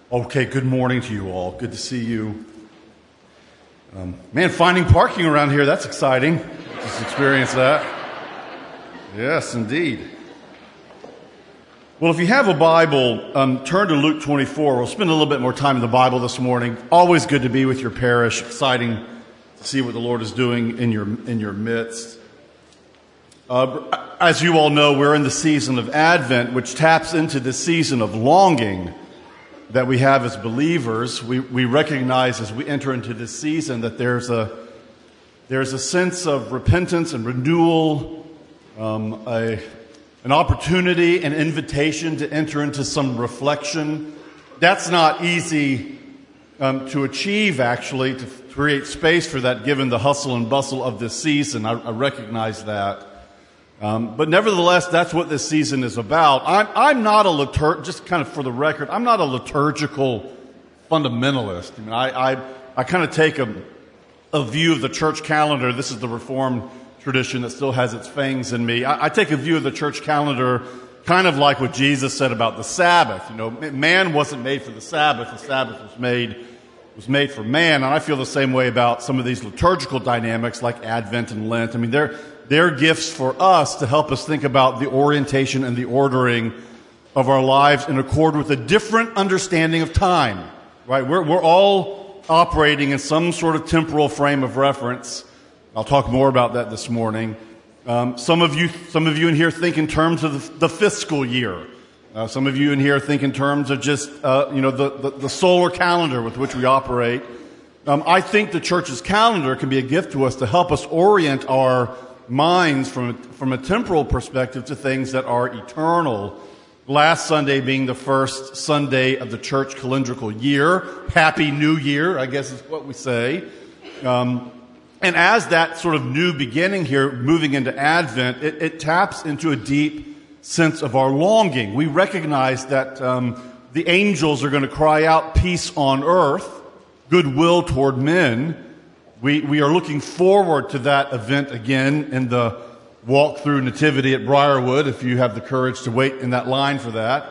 Okay, good morning to you all. Good to see you. Finding parking around here, that's exciting. Just experienced that. Yes, indeed. Well, if you have a Bible, turn to Luke 24. We'll spend a little bit more time in the Bible this morning. Always good to be with your parish. Exciting to see what the Lord is doing in your midst. As you all know, we're in the season of Advent, which taps into the season of longing that we have as believers. We recognize as we enter into this season that there's a sense of repentance and renewal, an opportunity, an invitation to enter into some reflection. That's not easy to achieve, actually, to create space for that given the hustle and bustle of this season. I recognize that. But nevertheless, that's what this season is about. I'm not a just kind of for the record, I'm not a liturgical fundamentalist. I mean, I kind of take a view of the church calendar. This is the Reformed tradition that still has its fangs in me. I take a view of the church calendar kind of like what Jesus said about the Sabbath. You know, man wasn't made for the Sabbath. The Sabbath was made for man. And I feel the same way about some of these liturgical dynamics like Advent and Lent. I mean, they're gifts for us to help us think about the orientation and the ordering of our lives in accord with a different understanding of time, right? We're all operating in some sort of temporal frame of reference. I'll talk more about that this morning. Some of you in here think in terms of the fiscal year. Some of you in here think in terms of just, the solar calendar with which we operate. I think the church's calendar can be a gift to us to help us orient our minds from a temporal perspective to things that are eternal. Last Sunday being the first Sunday of the church calendrical year. Happy New Year, I guess is what we say. And as that sort of new beginning here, moving into Advent, it taps into a deep sense of our longing. We recognize that the angels are going to cry out peace on earth, goodwill toward men. We are looking forward to that event again in the walk through Nativity at Briarwood, if you have the courage to wait in that line for that.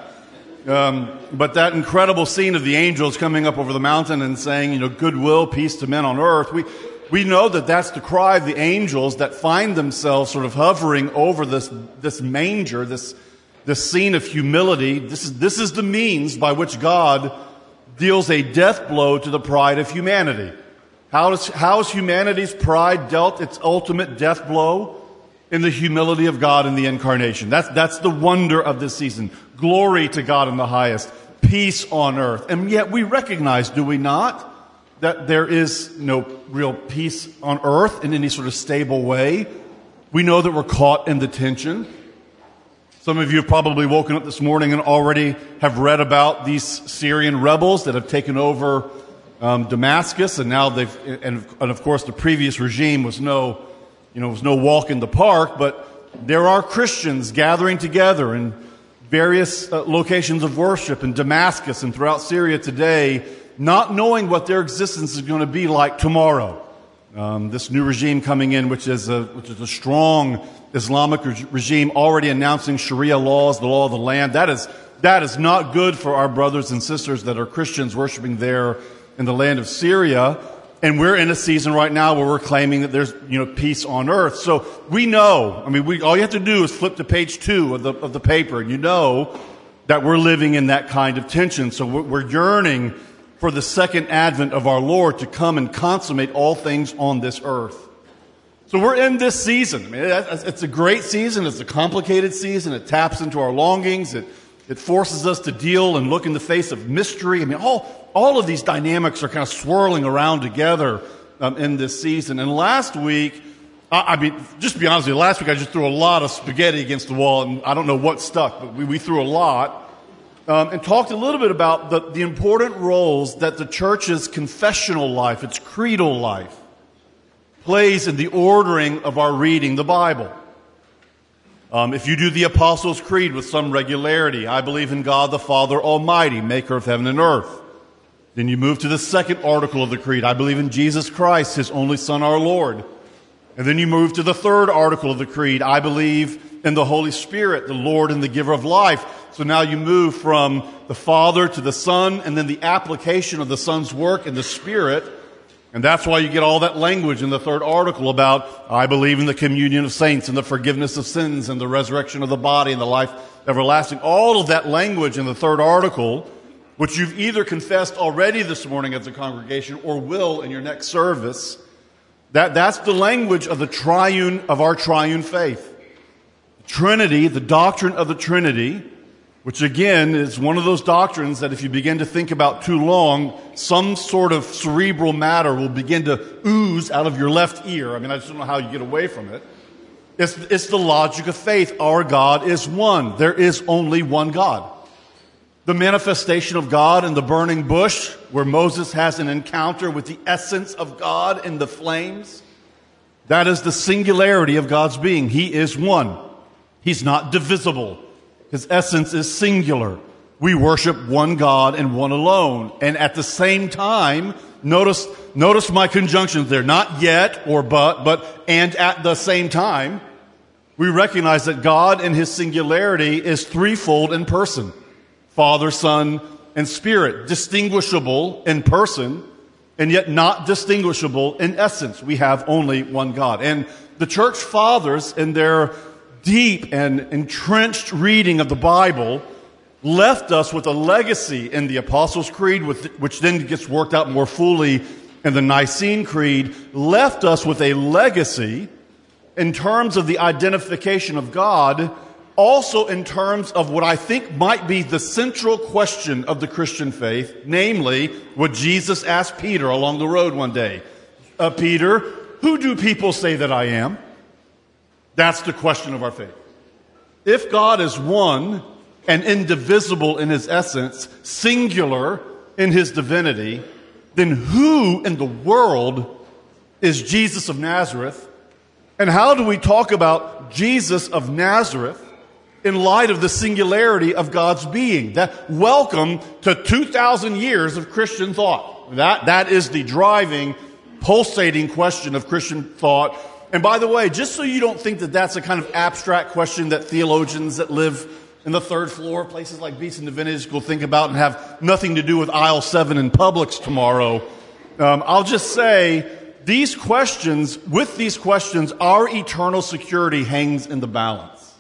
But that incredible scene of the angels coming up over the mountain and saying, goodwill, peace to men on earth. We know that that's the cry of the angels that find themselves sort of hovering over this manger, this scene of humility. This is the means by which God deals a death blow to the pride of humanity. How is humanity's pride dealt its ultimate death blow? In the humility of God in the incarnation. That's the wonder of this season. Glory to God in the highest. Peace on earth. And yet we recognize, do we not, that there is no real peace on earth in any sort of stable way. We know that we're caught in the tension. Some of you have probably woken up this morning and already have read about these Syrian rebels that have taken over Damascus, and now and of course the previous regime was no walk in the park, but there are Christians gathering together in various locations of worship in Damascus and throughout Syria today, not knowing what their existence is going to be like tomorrow. This new regime coming in, which is a strong Islamic regime, already announcing Sharia laws, the law of the land. That is not good for our brothers and sisters that are Christians worshiping there in the land of Syria. And we're in a season right now where we're claiming that there's, peace on earth. So we know, all you have to do is flip to page 2 of the paper, and you know that we're living in that kind of tension. So we're yearning for the second advent of our Lord to come and consummate all things on this earth. So we're in this season. It's a great season. It's a complicated season. It taps into our longings. It forces us to deal and look in the face of mystery. All of these dynamics are kind of swirling around together in this season. And last week, just to be honest with you, last week I just threw a lot of spaghetti against the wall, and I don't know what stuck, but we threw a lot. And talked a little bit about the important roles that the church's confessional life, its creedal life, plays in the ordering of our reading the Bible. If you do the Apostles' Creed with some regularity, I believe in God the Father Almighty, maker of heaven and earth. Then you move to the second article of the Creed. I believe in Jesus Christ, His only Son, our Lord. And then you move to the third article of the Creed. I believe in the Holy Spirit, the Lord and the giver of life. So now you move from the Father to the Son, and then the application of the Son's work in the Spirit. And that's why you get all that language in the third article about, I believe in the communion of saints and the forgiveness of sins and the resurrection of the body and the life everlasting. All of that language in the third article, which you've either confessed already this morning as a congregation or will in your next service, that's the language of our triune faith. Trinity, the doctrine of the Trinity, which again is one of those doctrines that if you begin to think about too long, some sort of cerebral matter will begin to ooze out of your left ear. I just don't know how you get away from it. It's the logic of faith. Our God is one. There is only one God. The manifestation of God in the burning bush, where Moses has an encounter with the essence of God in the flames, that is the singularity of God's being. He is one. He's not divisible. His essence is singular. We worship one God and one alone. And at the same time, notice my conjunctions there. Not yet or but and at the same time, we recognize that God in His singularity is threefold in person. Father, Son, and Spirit. Distinguishable in person, and yet not distinguishable in essence. We have only one God. And the church fathers, in their deep and entrenched reading of the Bible, left us with a legacy in the Apostles' Creed, which then gets worked out more fully in the Nicene Creed, left us with a legacy in terms of the identification of God, also in terms of what I think might be the central question of the Christian faith, namely what Jesus asked Peter along the road one day. Peter, who do people say that I am? That's the question of our faith. If God is one and indivisible in His essence, singular in His divinity, then who in the world is Jesus of Nazareth? And how do we talk about Jesus of Nazareth in light of the singularity of God's being? That welcome to 2,000 years of Christian thought. That is the driving, pulsating question of Christian thought. And by the way, just so you don't think that that's a kind of abstract question that theologians that live in the third floor, places like Beeson Divinity, will think about and have nothing to do with aisle 7 in Publix tomorrow, I'll just say with these questions, our eternal security hangs in the balance.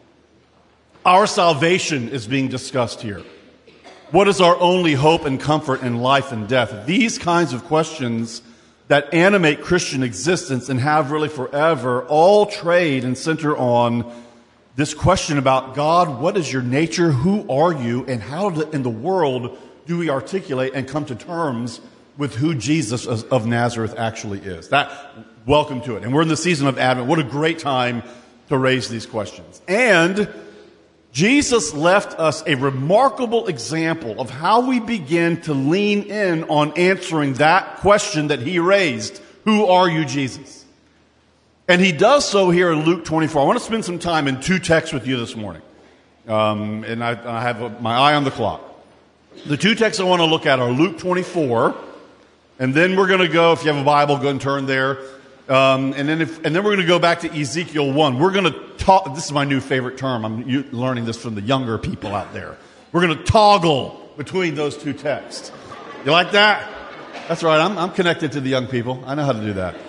Our salvation is being discussed here. What is our only hope and comfort in life and death? These kinds of questions that animate Christian existence and have really forever all trade and center on this question about God, what is your nature, who are you, and how in the world do we articulate and come to terms with who Jesus of Nazareth actually is? Welcome to it. And we're in the season of Advent. What a great time to raise these questions. And Jesus left us a remarkable example of how we begin to lean in on answering that question that He raised. Who are you, Jesus? And He does so here in Luke 24. I want to spend some time in two texts with you this morning. And I have my eye on the clock. The two texts I want to look at are Luke 24, and then we're going to go, if you have a Bible, go and turn there. And then we're going to go back to Ezekiel 1. We're going to talk. This is my new favorite term. I'm learning this from the younger people out there. We're going to toggle between those two texts. You like that? That's right. I'm connected to the young people. I know how to do that.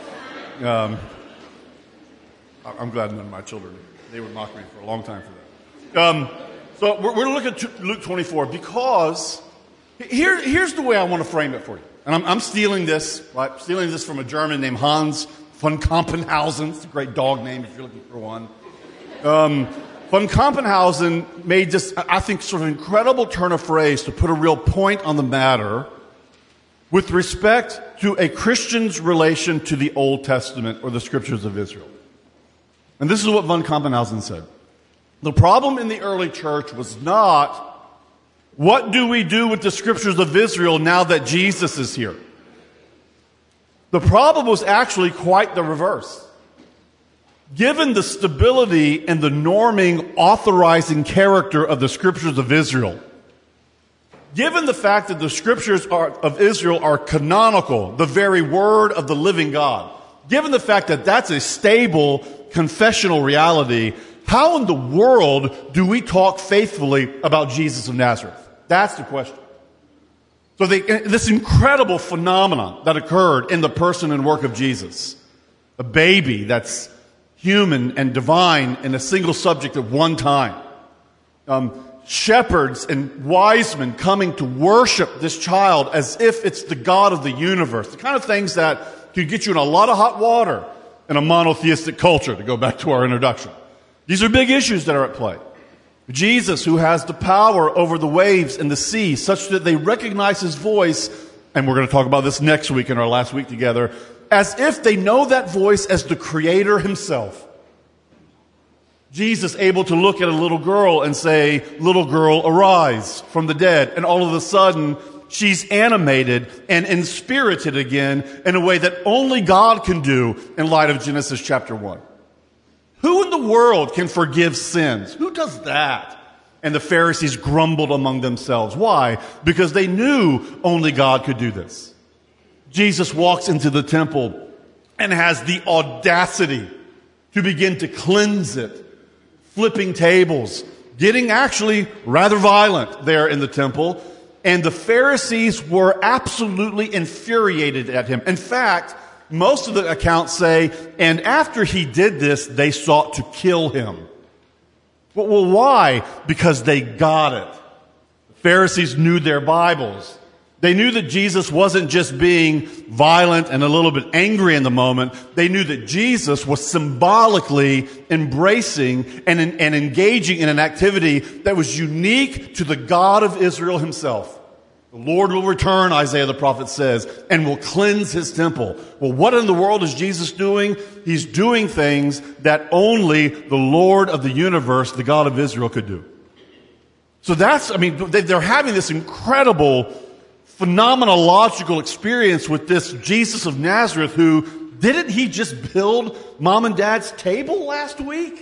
I'm glad none of my children, they would mock me for a long time for that. So we're going to look at Luke 24 because here's the way I want to frame it for you. And I'm stealing this from a German named Hans von Kampenhausen. It's a great dog name if you're looking for one. Von Kampenhausen made this, I think, sort of incredible turn of phrase to put a real point on the matter with respect to a Christian's relation to the Old Testament or the Scriptures of Israel. And this is what von Kampenhausen said. The problem in the early church was not, what do we do with the Scriptures of Israel now that Jesus is here? The problem was actually quite the reverse. Given the stability and the norming, authorizing character of the Scriptures of Israel, given the fact that the Scriptures of Israel are canonical, the very word of the living God, given the fact that that's a stable confessional reality, how in the world do we talk faithfully about Jesus of Nazareth? That's the question. So this incredible phenomenon that occurred in the person and work of Jesus, a baby that's human and divine in a single subject at one time, shepherds and wise men coming to worship this child as if it's the God of the universe, the kind of things that could get you in a lot of hot water in a monotheistic culture, to go back to our introduction. These are big issues that are at play. Jesus, who has the power over the waves and the sea, such that they recognize his voice, and we're going to talk about this next week in our last week together, as if they know that voice as the Creator himself. Jesus able to look at a little girl and say, "Little girl, arise from the dead." And all of a sudden, she's animated and inspirited again in a way that only God can do in light of Genesis chapter 1. Who in the world can forgive sins? Who does that? And the Pharisees grumbled among themselves. Why? Because they knew only God could do this. Jesus walks into the temple and has the audacity to begin to cleanse it, flipping tables, getting actually rather violent there in the temple. And the Pharisees were absolutely infuriated at him. In fact, most of the accounts say, and after he did this, they sought to kill him. Well, why? Because they got it. The Pharisees knew their Bibles. They knew that Jesus wasn't just being violent and a little bit angry in the moment. They knew that Jesus was symbolically embracing and engaging in an activity that was unique to the God of Israel himself. The Lord will return, Isaiah the prophet says, and will cleanse his temple. Well, what in the world is Jesus doing? He's doing things that only the Lord of the universe, the God of Israel, could do. So they're having this incredible phenomenological experience with this Jesus of Nazareth who, didn't he just build mom and dad's table last week?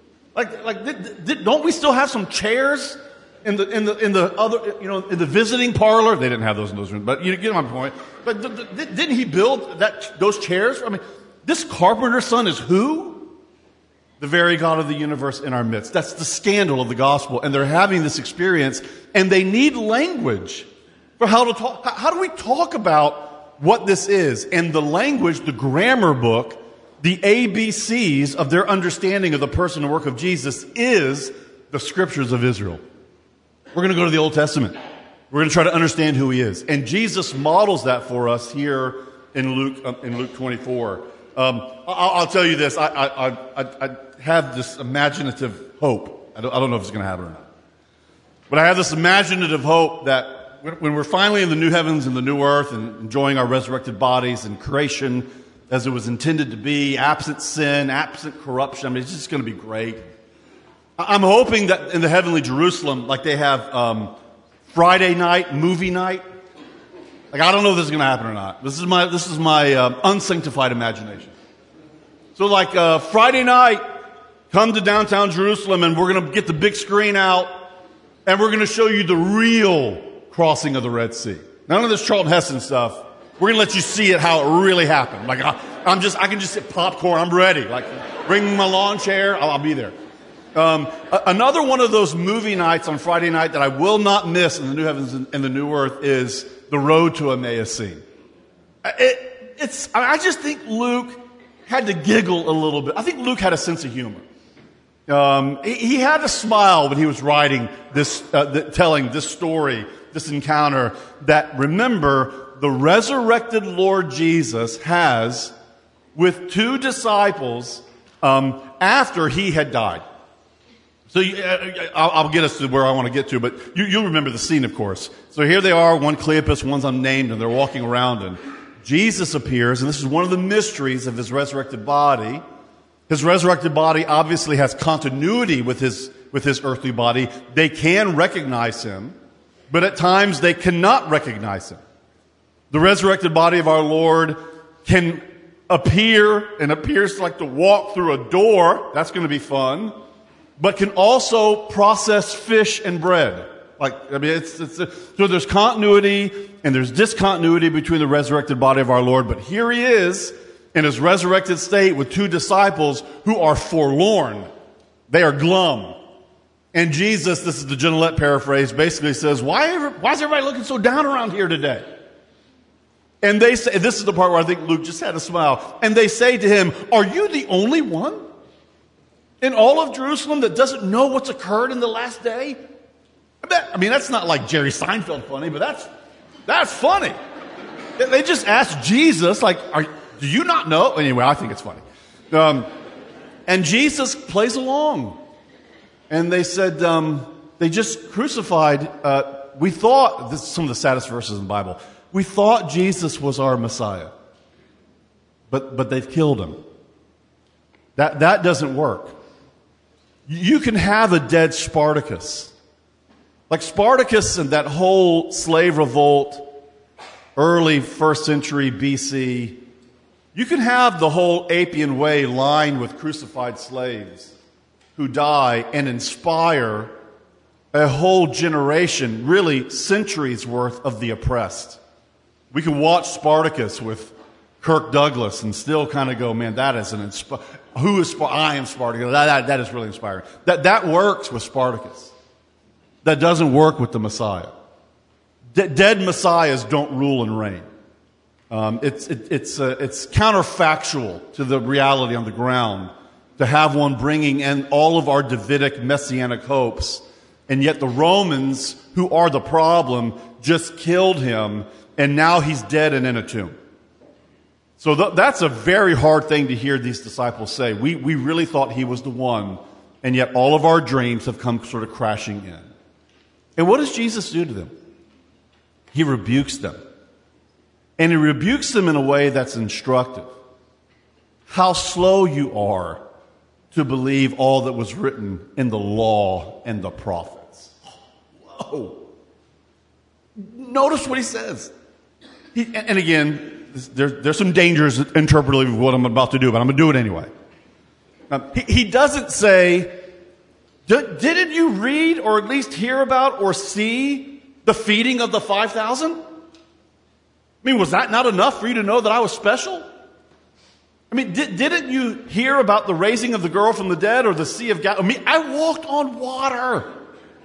Don't we still have some chairs in the other, in the visiting parlor? They didn't have those in those rooms, but you get my point. But didn't he build those chairs? I mean, this carpenter's son is who? The very God of the universe in our midst. That's the scandal of the gospel. And they're having this experience, and they need language for how to talk. How do we talk about what this is? And the language, the grammar book, the ABCs of their understanding of the person and work of Jesus is the scriptures of Israel. We're going to go to the Old Testament. We're going to try to understand who he is. And Jesus models that for us here in Luke 24. I'll tell you this. I have this imaginative hope. I don't know if it's going to happen or not. But I have this imaginative hope that when we're finally in the new heavens and the new earth and enjoying our resurrected bodies and creation as it was intended to be, absent sin, absent corruption, I mean, it's just going to be great. I'm hoping that in the heavenly Jerusalem, like they have Friday night, movie night. Like, I don't know if this is going to happen or not. This is my unsanctified imagination. So like Friday night, come to downtown Jerusalem and we're going to get the big screen out and we're going to show you the real crossing of the Red Sea. None of this Charlton Heston stuff. We're going to let you see it how it really happened. Like I can just sit popcorn. I'm ready. Like, bring my lawn chair. I'll be there. Another one of those movie nights on Friday night that I will not miss in the new heavens and the new earth is the Road to Emmaus scene. I just think Luke had to giggle a little bit. I think Luke had a sense of humor. He had a smile when he was writing this, telling this story, this encounter, that, remember, the resurrected Lord Jesus has with two disciples after he had died. So I'll get us to where I want to get to, but you'll remember the scene, of course. So here they are, one Cleopas, one's unnamed, and they're walking around, and Jesus appears, and this is one of the mysteries of his resurrected body. His resurrected body obviously has continuity with his earthly body. They can recognize him, but at times they cannot recognize him. The resurrected body of our Lord can appear and appears like to walk through a door. That's going to be fun. But can also process fish and bread. So there's continuity and there's discontinuity between the resurrected body of our Lord. But here he is in his resurrected state with two disciples who are forlorn. They are glum. And Jesus, this is the Gillette paraphrase, basically says, why is everybody looking so down around here today? And they say, this is the part where I think Luke just had a smile. And they say to him, are you the only one in all of Jerusalem that doesn't know what's occurred in the last day? I mean, that's not like Jerry Seinfeld funny, but that's funny. They just asked Jesus, like, do you not know? Anyway, I think it's funny. And Jesus plays along. And they said, they just crucified, we thought, this is some of the saddest verses in the Bible, we thought Jesus was our Messiah. But they've killed him. That doesn't work. You can have a dead Spartacus. Like Spartacus and that whole slave revolt, early 1st century BC, you can have the whole Appian Way lined with crucified slaves who die and inspire a whole generation, really centuries worth of the oppressed. We can watch Spartacus with Kirk Douglas and still kind of go, man, that is I am Spartacus. That is really inspiring. That works with Spartacus. That doesn't work with the Messiah. Dead messiahs don't rule and reign. It's counterfactual to the reality on the ground to have one bringing in all of our Davidic messianic hopes, and yet the Romans, who are the problem, just killed him, and now he's dead and in a tomb. So that's a very hard thing to hear these disciples say. We really thought he was the one, and yet all of our dreams have come sort of crashing in. And what does Jesus do to them? He rebukes them. And he rebukes them in a way that's instructive. How slow you are to believe all that was written in the law and the prophets. Whoa. Notice what he says. And again, there's some dangers interpretive of what I'm about to do, but I'm going to do it anyway. He doesn't say, didn't you read or at least hear about or see the feeding of the 5,000? I mean, was that not enough for you to know that I was special? I mean, didn't you hear about the raising of the girl from the dead or the Sea of Galilee? I mean, I walked on water.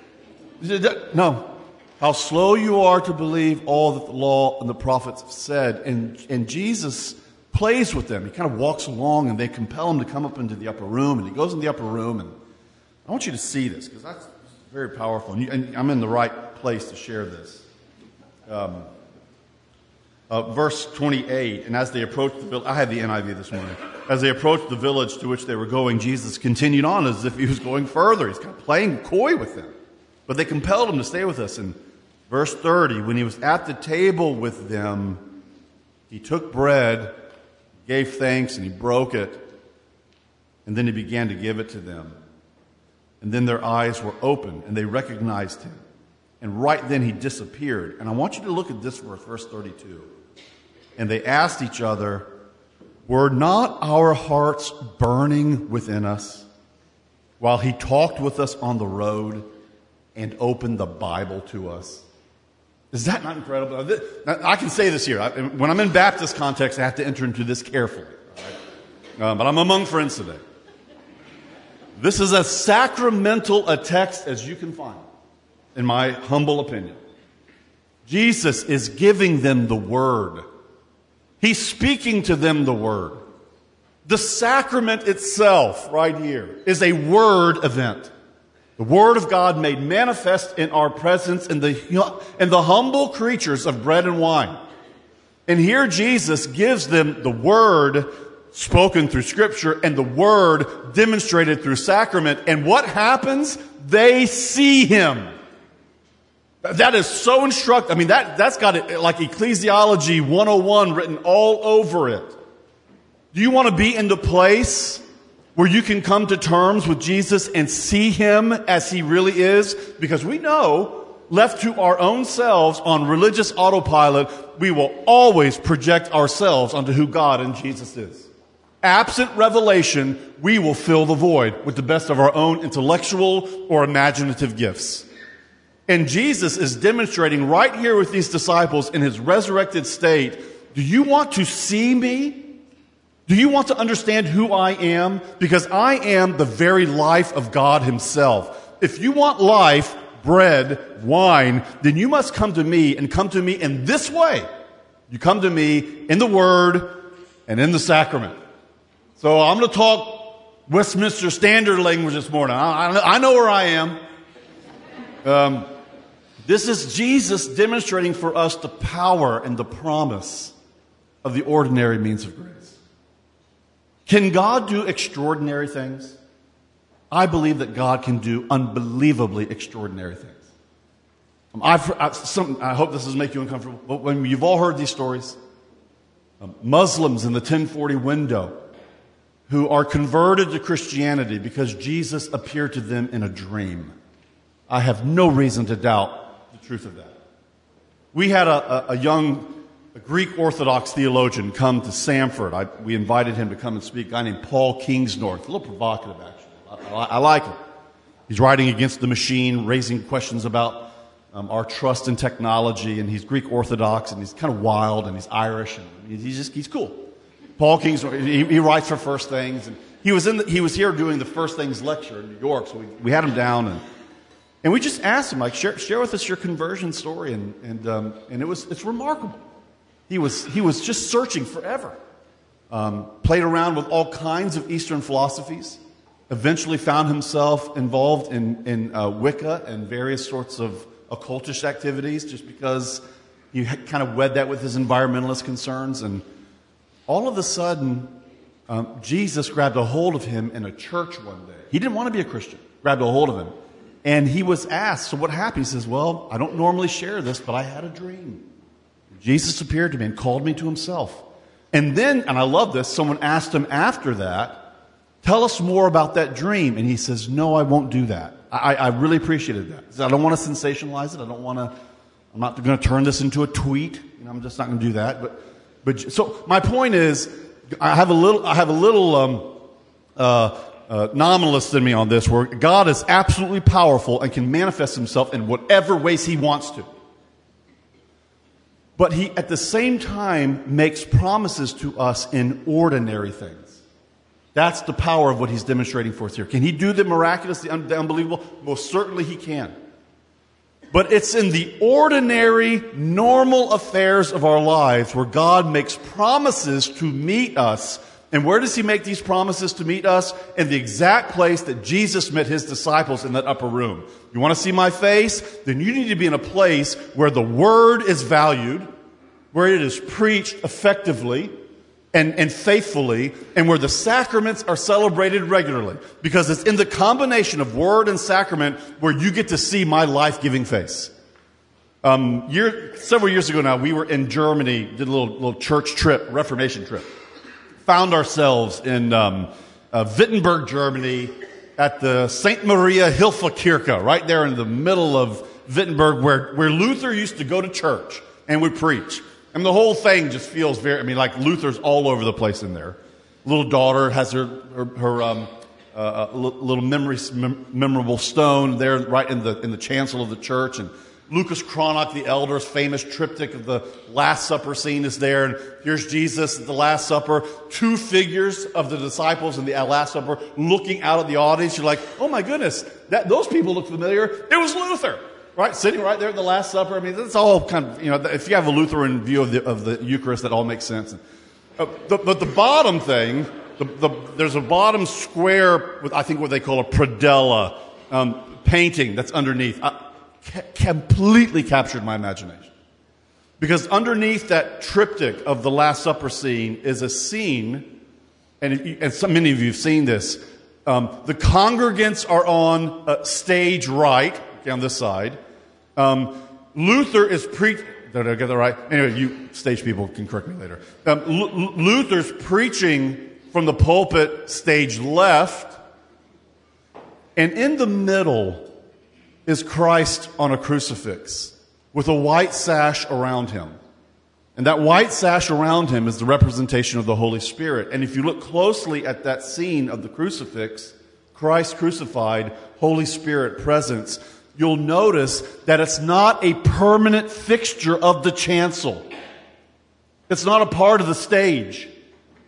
No. How slow you are to believe all that the law and the prophets have said. And Jesus plays with them. He kind of walks along and they compel him to come up into the upper room. And he goes in the upper room. And I want you to see this because that's very powerful. And I'm in the right place to share this. Verse 28, and as they approached the village, I had the NIV this morning. As they approached the village to which they were going, Jesus continued on as if he was going further. He's kind of playing coy with them. But they compelled him to stay with us. And verse 30, when he was at the table with them, he took bread, gave thanks, and he broke it. And then he began to give it to them. And then their eyes were opened, and they recognized him. And right then he disappeared. And I want you to look at this verse 32. And they asked each other, were not our hearts burning within us while he talked with us on the road and opened the Bible to us? Is that not incredible? I can say this here. When I'm in Baptist context, I have to enter into this carefully. Right? But I'm among friends today. This is as sacramental a text as you can find, in my humble opinion. Jesus is giving them the Word. He's speaking to them the Word. The sacrament itself, right here, is a Word event. The Word of God made manifest in our presence in the humble creatures of bread and wine. And here Jesus gives them the Word spoken through Scripture and the Word demonstrated through sacrament. And what happens? They see Him. That is so instructive. I mean, that's got it like Ecclesiology 101 written all over it. Do you want to be in the place where you can come to terms with Jesus and see Him as He really is? Because we know, left to our own selves on religious autopilot, we will always project ourselves onto who God and Jesus is. Absent revelation, we will fill the void with the best of our own intellectual or imaginative gifts. And Jesus is demonstrating right here with these disciples in His resurrected state, do you want to see me? Do you want to understand who I am? Because I am the very life of God himself. If you want life, bread, wine, then you must come to me, and come to me in this way. You come to me in the Word and in the sacrament. So I'm going to talk Westminster Standard language this morning. I know where I am. This is Jesus demonstrating for us the power and the promise of the ordinary means of grace. Can God do extraordinary things? I believe that God can do unbelievably extraordinary things. I hope this doesn't make you uncomfortable, but when you've all heard these stories, Muslims in the 1040 window who are converted to Christianity because Jesus appeared to them in a dream. I have no reason to doubt the truth of that. We had a young Greek Orthodox theologian come to Samford. We invited him to come and speak, a guy named Paul Kingsnorth. A little provocative, actually. I like him. He's writing against the machine, raising questions about our trust in technology, and he's Greek Orthodox, and he's kind of wild, and he's Irish, and he's cool. Paul Kingsnorth, he writes for First Things, and he was here doing the First Things lecture in New York, so we had him down, and we just asked him, like, share with us your conversion story, and it's remarkable. He was just searching forever. Played around with all kinds of Eastern philosophies. Eventually found himself involved in Wicca and various sorts of occultish activities just because he had kind of wed that with his environmentalist concerns. And all of a sudden, Jesus grabbed a hold of him in a church one day. He didn't want to be a Christian. Grabbed a hold of him. And he was asked, so what happened? He says, well, I don't normally share this, but I had a dream. Jesus appeared to me and called me to himself. And then, and I love this, someone asked him after that, tell us more about that dream. And he says, no, I won't do that. I really appreciated that. He said, I don't want to sensationalize it. I'm not going to turn this into a tweet. I'm just not going to do that. But so my point is, I have a little nominalist in me on this, where God is absolutely powerful and can manifest himself in whatever ways he wants to. But he, at the same time, makes promises to us in ordinary things. That's the power of what he's demonstrating for us here. Can he do the miraculous, the unbelievable? Most certainly he can. But it's in the ordinary, normal affairs of our lives where God makes promises to meet us. And where does he make these promises to meet us? In the exact place that Jesus met his disciples in that upper room. You want to see my face? Then you need to be in a place where the word is valued, where it is preached effectively and faithfully, and where the sacraments are celebrated regularly. Because it's in the combination of word and sacrament where you get to see my life-giving face. Several years ago now, we were in Germany, did a little church trip, Reformation trip. Found ourselves in Wittenberg, Germany, at the St. Maria Hilfe Kirche, right there in the middle of Wittenberg, where Luther used to go to church and would preach. And the whole thing just feels like Luther's all over the place in there. Little daughter has her little memorable stone there right in the chancel of the church, and Lucas Cranach, the elder's famous triptych of the Last Supper scene is there. And here's Jesus at the Last Supper. Two figures of the disciples in the Last Supper looking out at the audience. You're like, oh my goodness, those people look familiar. It was Luther, right? Sitting right there at the Last Supper. I mean, that's all kind of, if you have a Lutheran view of the Eucharist, that all makes sense. But the bottom thing, there's a bottom square with, I think, what they call a predella painting that's underneath. Completely captured my imagination. Because underneath that triptych of the Last Supper scene is a scene, and many of you have seen this. The congregants are on stage right, on this side. Luther is preaching. Did I get that right? Anyway, you stage people can correct me later. Luther's preaching from the pulpit, stage left, and in the middle is Christ on a crucifix with a white sash around him. And that white sash around him is the representation of the Holy Spirit. And if you look closely at that scene of the crucifix, Christ crucified, Holy Spirit presence, you'll notice that it's not a permanent fixture of the chancel. It's not a part of the stage.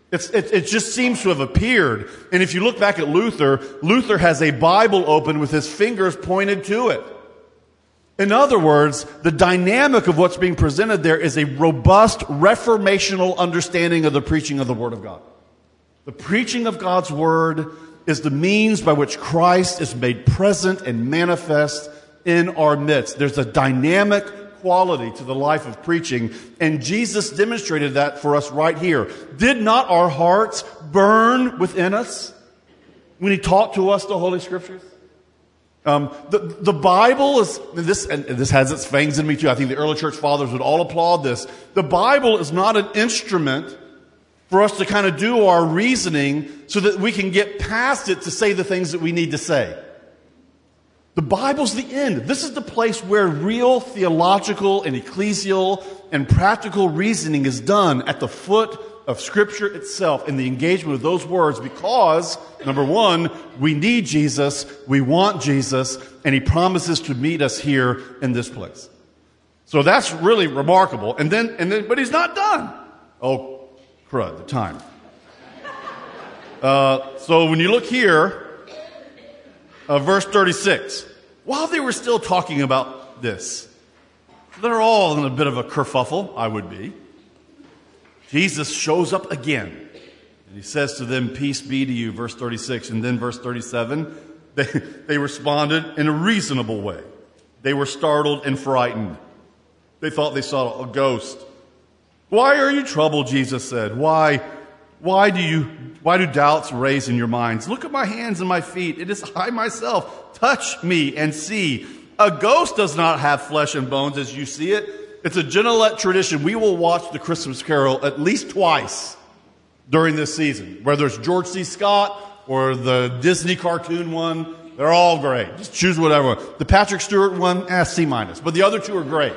It just seems to have appeared. And if you look back at Luther, Luther has a Bible open with his fingers pointed to it. In other words, the dynamic of what's being presented there is a robust reformational understanding of the preaching of the Word of God. The preaching of God's Word is the means by which Christ is made present and manifest in our midst. There's a dynamic quality to the life of preaching, and Jesus demonstrated that for us right here. Did not our hearts burn within us when he taught to us the Holy Scriptures? The Bible is, and this has its fangs in me too. I think the early church fathers would all applaud this. The Bible is not an instrument for us to kind of do our reasoning so that we can get past it to say the things that we need to say. The Bible's the end. This is the place where real theological and ecclesial and practical reasoning is done at the foot of Scripture itself in the engagement of those words because, number one, we need Jesus, we want Jesus, and he promises to meet us here in this place. So that's really remarkable. And then, but he's not done. Oh, crud, the time. So when you look here, verse 36, while they were still talking about this, they're all in a bit of a kerfuffle, I would be. Jesus shows up again. And he says to them, peace be to you, verse 36. And then verse 37, they responded in a reasonable way. They were startled and frightened. They thought they saw a ghost. Why are you troubled, Jesus said. Why do doubts raise in your minds? Look at my hands and my feet. It is I myself. Touch me and see. A ghost does not have flesh and bones as you see it. It's a Genelette tradition. We will watch the Christmas Carol at least twice during this season. Whether it's George C. Scott or the Disney cartoon one, they're all great. Just choose whatever. The Patrick Stewart one, C-. But the other two are great.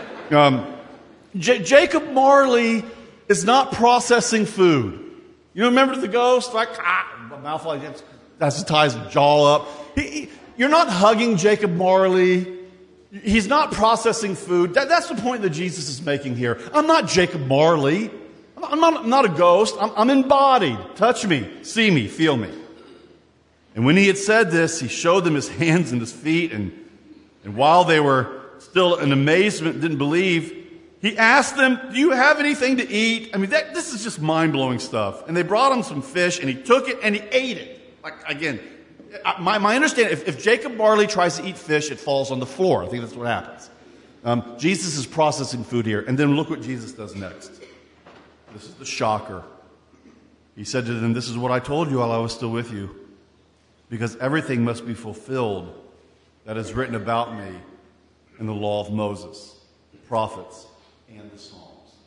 Jacob Marley is not processing food. You remember the ghost? Like, mouth like that. That's to tie his jaw up. You're not hugging Jacob Marley. He's not processing food. That's the point that Jesus is making here. I'm not Jacob Marley. I'm not a ghost. I'm embodied. Touch me, see me, feel me. And when he had said this, he showed them his hands and his feet. And while they were still in amazement, didn't believe, he asked them, do you have anything to eat? I mean, this is just mind-blowing stuff. And they brought him some fish, and he took it, and he ate it. Like, again, my understanding, if Jacob Marley tries to eat fish, it falls on the floor. I think that's what happens. Jesus is processing food here. And then look what Jesus does next. This is the shocker. He said to them, this is what I told you while I was still with you. Because everything must be fulfilled that is written about me in the law of Moses, the prophets, and the Psalms.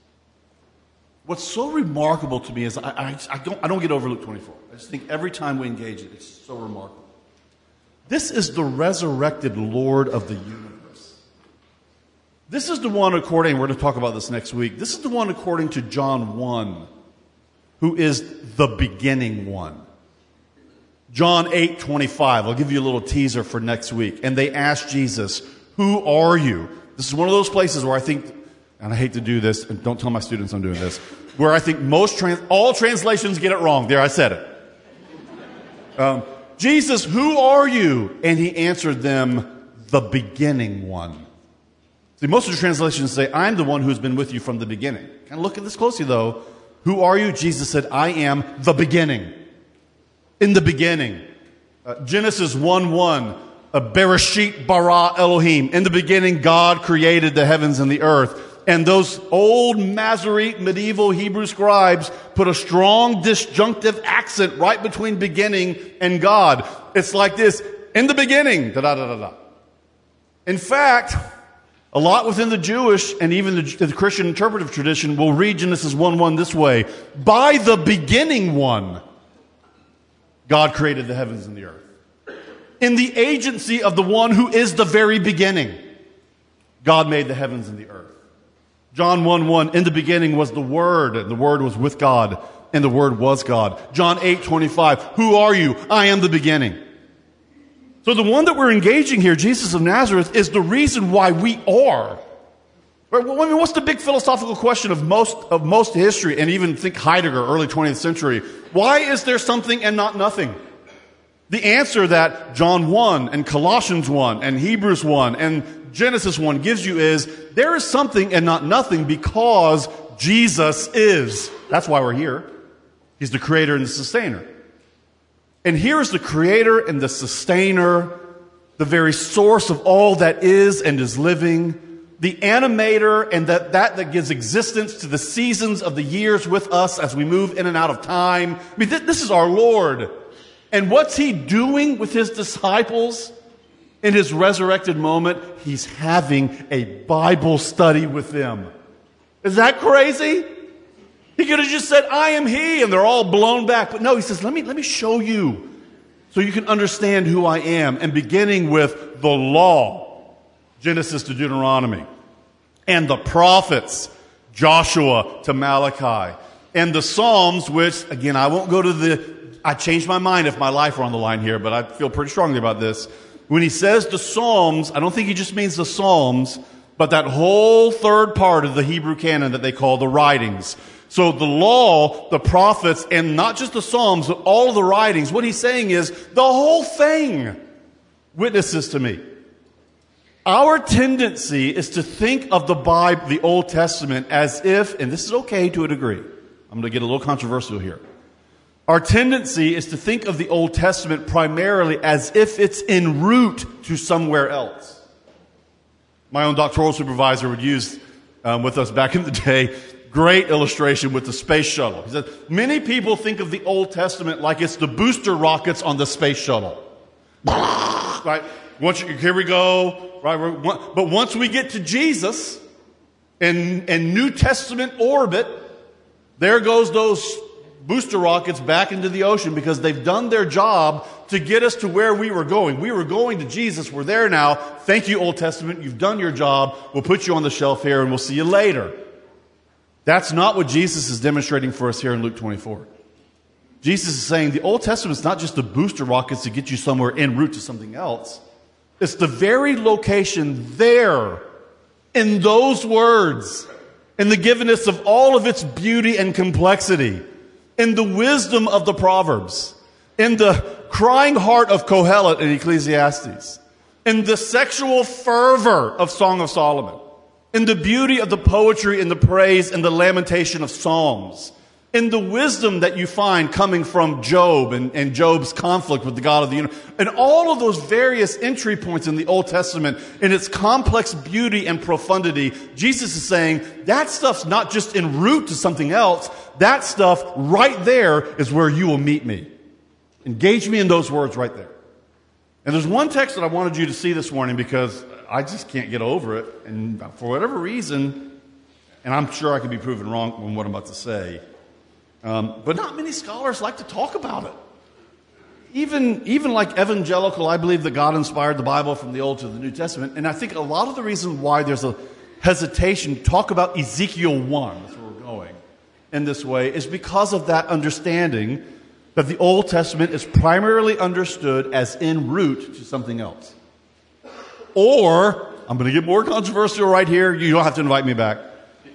What's so remarkable to me is I don't get over Luke 24. I just think every time we engage it, it's so remarkable. This is the resurrected Lord of the universe. This is the one according, we're going to talk about this next week, this is the one according to John 1, who is the beginning one. John 8:25, I'll give you a little teaser for next week. And they asked Jesus, who are you? This is one of those places where I think, and I hate to do this, and don't tell my students I'm doing this, where I think all translations get it wrong. There, I said it. Jesus, who are you? And he answered them, the beginning one. See, most of the translations say, I'm the one who's been with you from the beginning. Kind of look at this closely, though. Who are you? Jesus said, I am the beginning. In the beginning. Genesis 1:1. Bereshit bara Elohim. In the beginning, God created the heavens and the earth. And those old Masoretic medieval Hebrew scribes put a strong disjunctive accent right between beginning and God. It's like this, in the beginning, da-da-da-da-da. In fact, a lot within the Jewish and even the Christian interpretive tradition will read Genesis 1:1 this way. By the beginning one, God created the heavens and the earth. In the agency of the one who is the very beginning, God made the heavens and the earth. John 1:1, in the beginning was the Word, and the Word was with God, and the Word was God. John 8:25, who are you? I am the beginning. So the one that we're engaging here, Jesus of Nazareth, is the reason why we are Right? Well, I mean, what's the big philosophical question of most history, and even think Heidegger, early 20th century? Why is there something and not nothing? The answer that John 1 and Colossians 1 and Hebrews 1 and Genesis 1 gives you is there is something and not nothing because Jesus is. That's why we're here. He's the creator and the sustainer. And here is the creator and the sustainer, the very source of all that is and is living, the animator and that gives existence to the seasons of the years with us as we move in and out of time. I mean, this is our Lord. And what's he doing with his disciples in his resurrected moment? He's having a Bible study with them. Is that crazy? He could have just said, I am he, and they're all blown back. But no, he says, let me show you so you can understand who I am. And beginning with the law, Genesis to Deuteronomy, and the prophets, Joshua to Malachi, and the Psalms, which, again, I won't go to I changed my mind if my life were on the line here, but I feel pretty strongly about this. When he says the Psalms, I don't think he just means the Psalms, but that whole third part of the Hebrew canon that they call the writings. So the law, the prophets, and not just the Psalms, but all of the writings, what he's saying is the whole thing witnesses to me. Our tendency is to think of the Bible, the Old Testament, as if, and this is okay to a degree, I'm going to get a little controversial here. Our tendency is to think of the Old Testament primarily as if it's en route to somewhere else. My own doctoral supervisor would use with us back in the day, great illustration with the space shuttle. He said, many people think of the Old Testament like it's the booster rockets on the space shuttle. Right? Here we go. Right? But once we get to Jesus in New Testament orbit, there goes those booster rockets back into the ocean because they've done their job to get us to where we were going. We were going to Jesus. We're there now. Thank you, Old Testament. You've done your job. We'll put you on the shelf here and we'll see you later. That's not what Jesus is demonstrating for us here in Luke 24. Jesus is saying the Old Testament is not just the booster rockets to get you somewhere en route to something else. It's the very location there in those words, in the givenness of all of its beauty and complexity, in the wisdom of the Proverbs, in the crying heart of Kohelet in Ecclesiastes, in the sexual fervor of Song of Solomon, in the beauty of the poetry and the praise and the lamentation of Psalms, in the wisdom that you find coming from Job and Job's conflict with the God of the universe, and all of those various entry points in the Old Testament, in its complex beauty and profundity, Jesus is saying that stuff's not just en route to something else. That stuff right there is where you will meet me. Engage me in those words right there. And there's one text that I wanted you to see this morning because I just can't get over it. And for whatever reason, and I'm sure I can be proven wrong on what I'm about to say, but not many scholars like to talk about it. Even like evangelical, I believe that God inspired the Bible from the Old to the New Testament. And I think a lot of the reason why there's a hesitation to talk about Ezekiel 1, that's where we're going, in this way, is because of that understanding that the Old Testament is primarily understood as en route to something else. Or, I'm going to get more controversial right here, you don't have to invite me back.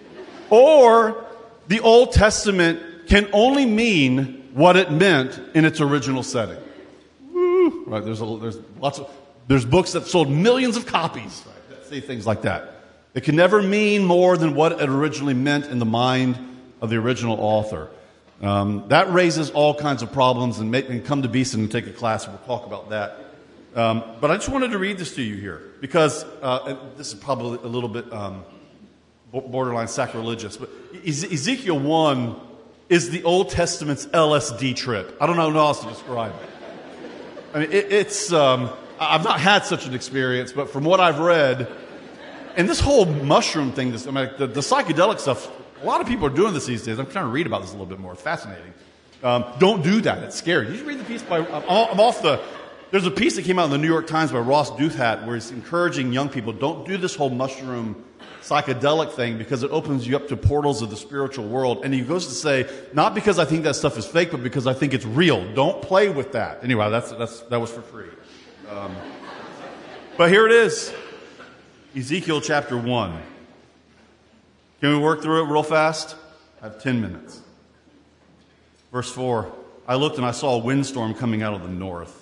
Or, the Old Testament can only mean what it meant in its original setting. Woo. Right? There's books that sold millions of copies, right, that say things like that. It can never mean more than what it originally meant in the mind of the original author. That raises all kinds of problems, and come to Beeson and take a class, and we'll talk about that. But I just wanted to read this to you here, because this is probably a little bit borderline sacrilegious, but Ezekiel 1 is the Old Testament's LSD trip. I don't know how else to describe it. I mean, it's I've not had such an experience, but from what I've read, and this whole mushroom thing, the psychedelic stuff, a lot of people are doing this these days. I'm trying to read about this a little bit more. It's fascinating. Don't do that. It's scary. Did you read the piece by, there's a piece that came out in the New York Times by Ross Douthat where he's encouraging young people, don't do this whole mushroom psychedelic thing because it opens you up to portals of the spiritual world. And he goes to say, not because I think that stuff is fake, but because I think it's real. Don't play with that. Anyway, that was for free. But here it is. Ezekiel chapter 1. Can we work through it real fast? I have 10 minutes. Verse 4, I looked and I saw a windstorm coming out of the north,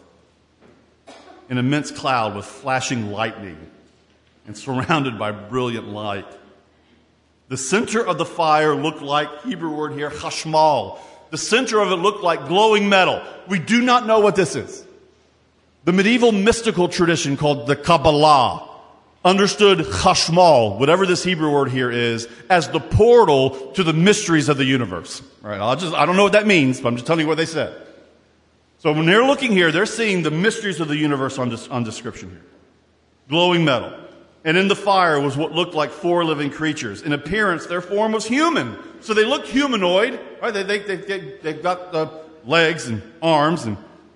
an immense cloud with flashing lightning and surrounded by brilliant light. The center of the fire looked like, Hebrew word here, chashmal. The center of it looked like glowing metal. We do not know what this is. The medieval mystical tradition called the Kabbalah understood chashmal, whatever this Hebrew word here is, as the portal to the mysteries of the universe. All right, I don't know what that means, but I'm just telling you what they said. So when they're looking here, they're seeing the mysteries of the universe on description here. Glowing metal. And in the fire was what looked like 4 living creatures. In appearance, their form was human. So they looked humanoid, right? They've got legs and arms,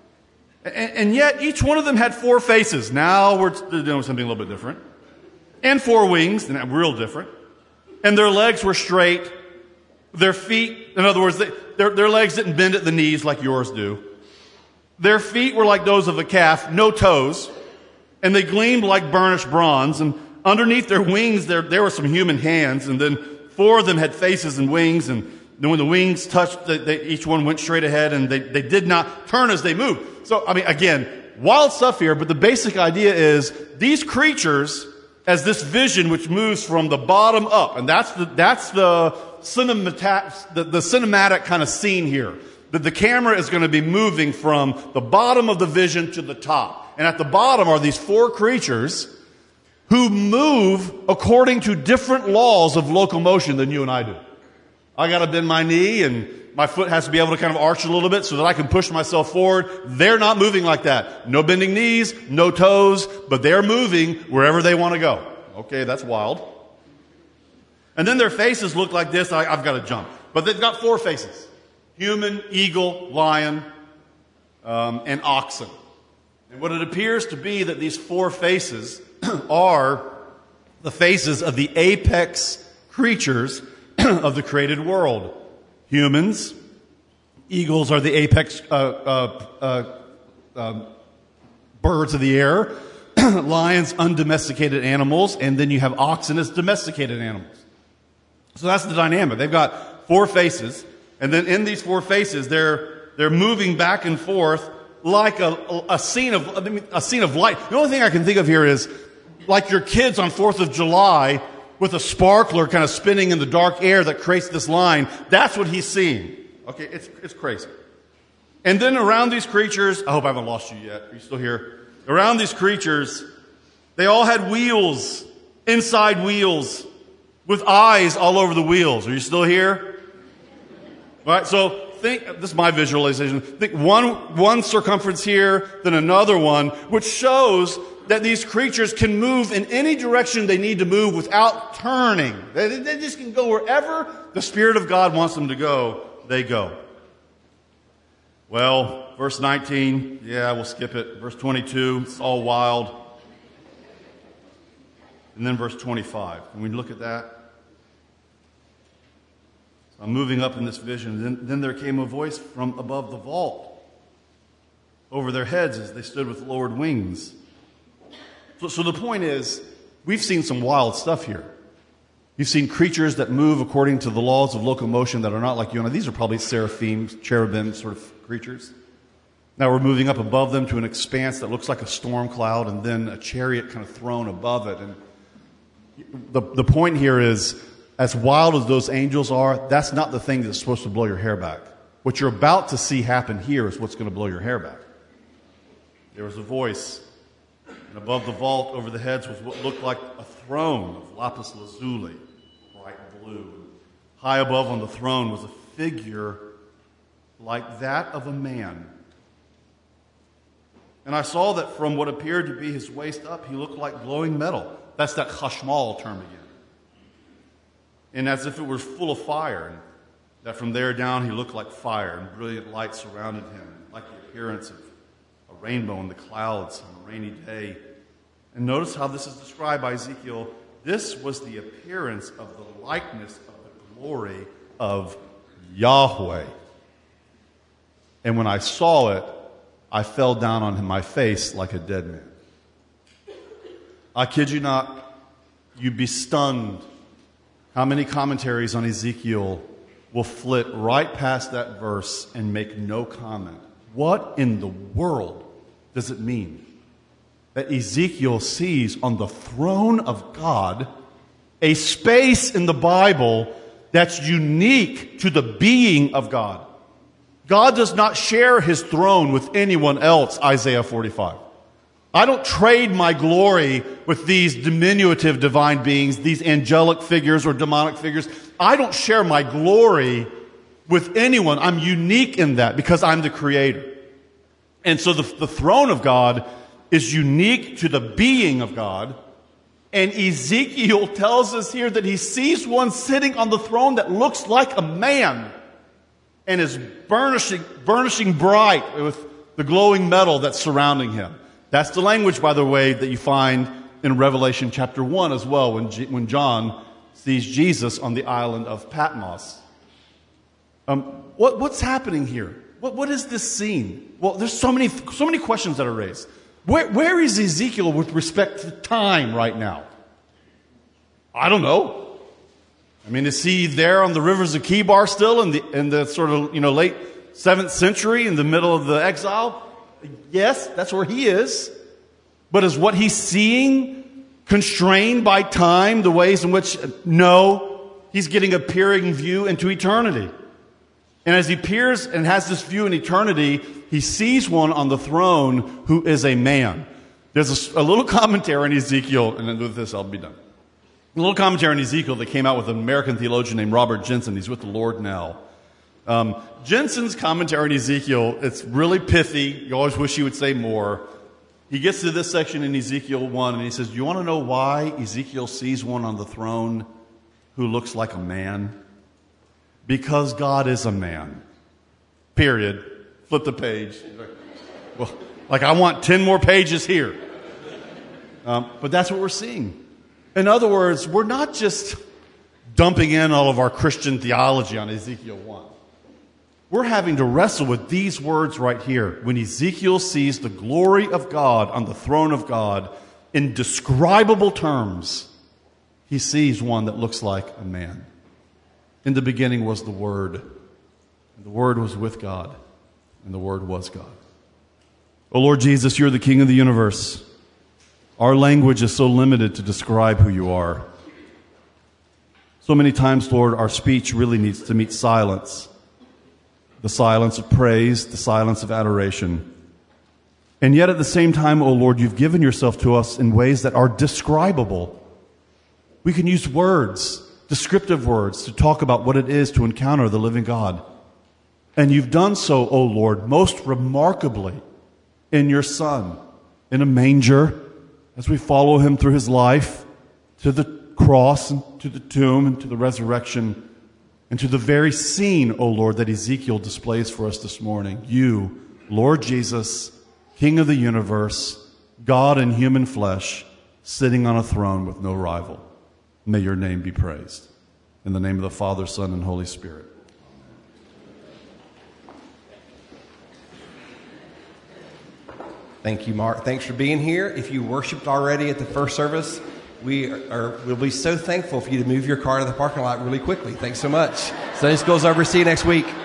and yet each one of them had 4 faces. Now we're doing something a little bit different. And 4 wings, and real different. And their legs were straight. Their feet, in other words, their legs didn't bend at the knees like yours do. Their feet were like those of a calf, no toes. And they gleamed like burnished bronze. And underneath their wings, there were some human hands. And then 4 of them had faces and wings. And then when the wings touched, each one went straight ahead. And they did not turn as they moved. So, I mean, again, wild stuff here. But the basic idea is these creatures, as this vision which moves from the bottom up. And that's the cinematic kind of scene here. That the camera is going to be moving from the bottom of the vision to the top. And at the bottom are these 4 creatures who move according to different laws of locomotion than you and I do. I got to bend my knee and my foot has to be able to kind of arch a little bit so that I can push myself forward. They're not moving like that. No bending knees, no toes, but they're moving wherever they want to go. Okay, that's wild. And then their faces look like this. I've got to jump. But they've got 4 faces. Human, eagle, lion, and oxen. And what it appears to be that these 4 faces are the faces of the apex creatures of the created world. Humans, eagles are the apex birds of the air, lions, undomesticated animals, and then you have oxen as domesticated animals. So that's the dynamic. They've got 4 faces, and then in these 4 faces, they're moving back and forth like a scene of light. The only thing I can think of here is like your kids on 4th of July with a sparkler kind of spinning in the dark air that creates this line. That's what he's seeing. Okay, it's crazy. And then around these creatures, I hope I haven't lost you yet. Are you still here? Around these creatures, they all had wheels, inside wheels, with eyes all over the wheels. Are you still here? All right, so this is my visualization. Think one circumference here, then another one, which shows that these creatures can move in any direction they need to move without turning. They just can go wherever the Spirit of God wants them to go, they go. Well, verse 19, yeah, we'll skip it. Verse 22, it's all wild. And then verse 25. Can we look at that? I'm moving up in this vision. Then there came a voice from above the vault over their heads as they stood with lowered wings. So the point is, we've seen some wild stuff here. You've seen creatures that move according to the laws of locomotion that are not like you and I. These are probably seraphim, cherubim sort of creatures. Now we're moving up above them to an expanse that looks like a storm cloud and then a chariot kind of thrown above it. And the point here is, as wild as those angels are, that's not the thing that's supposed to blow your hair back. What you're about to see happen here is what's going to blow your hair back. There was a voice, and above the vault over the heads was what looked like a throne of lapis lazuli, bright blue. High above on the throne was a figure like that of a man. And I saw that from what appeared to be his waist up, he looked like glowing metal. That's that chashmal term again. And as if it were full of fire, and that from there down he looked like fire, and brilliant light surrounded him, like the appearance of a rainbow in the clouds on a rainy day. And notice how this is described by Ezekiel. This was the appearance of the likeness of the glory of Yahweh. And when I saw it, I fell down on my face like a dead man. I kid you not, you'd be stunned How many commentaries on Ezekiel will flit right past that verse and make no comment? What in the world does it mean that Ezekiel sees on the throne of God a space in the Bible that's unique to the being of God? God does not share his throne with anyone else, Isaiah 45. I don't trade my glory with these diminutive divine beings, these angelic figures or demonic figures. I don't share my glory with anyone. I'm unique in that because I'm the creator. And so the throne of God is unique to the being of God. And Ezekiel tells us here that he sees one sitting on the throne that looks like a man and is burnishing bright with the glowing metal that's surrounding him. That's the language, by the way, that you find in Revelation chapter 1 as well, when John sees Jesus on the island of Patmos. What's happening here? What is this scene? Well, there's so many questions that are raised. Where is Ezekiel with respect to time right now? I don't know. I mean, is he there on the rivers of Kibar still in the sort of late 7th century in the middle of the exile? Yes, that's where he is. But is what he's seeing constrained by time, the ways in which, no, he's getting a peering view into eternity. And as he peers and has this view in eternity, he sees one on the throne who is a man. There's a little commentary in Ezekiel, and then with this I'll be done. A little commentary in Ezekiel that came out with an American theologian named Robert Jensen. He's with the Lord now. Jensen's commentary on Ezekiel, it's really pithy. You always wish he would say more. He gets to this section in Ezekiel 1 and he says, do you want to know why Ezekiel sees one on the throne who looks like a man? Because God is a man. Period. Flip the page. Well, I want 10 more pages here. But that's what we're seeing. In other words, we're not just dumping in all of our Christian theology on Ezekiel 1. We're having to wrestle with these words right here. When Ezekiel sees the glory of God on the throne of God in indescribable terms, he sees one that looks like a man. In the beginning was the Word, and the Word was with God, and the Word was God. Oh Lord Jesus, you're the King of the universe. Our language is so limited to describe who you are. So many times, Lord, our speech really needs to meet silence. The silence of praise, the silence of adoration. And yet at the same time, oh Lord, you've given yourself to us in ways that are describable. We can use words, descriptive words, to talk about what it is to encounter the living God. And you've done so, oh Lord, most remarkably in your Son, in a manger, as we follow him through his life, to the cross, and to the tomb, and to the resurrection, and to the very scene, O Lord, that Ezekiel displays for us this morning. You, Lord Jesus, King of the universe, God in human flesh, sitting on a throne with no rival. May your name be praised. In the name of the Father, Son, and Holy Spirit. Thank you, Mark. Thanks for being here. If you worshiped already at the first service, we'll be so thankful for you to move your car to the parking lot really quickly. Thanks so much. Sunday School's over. See you next week.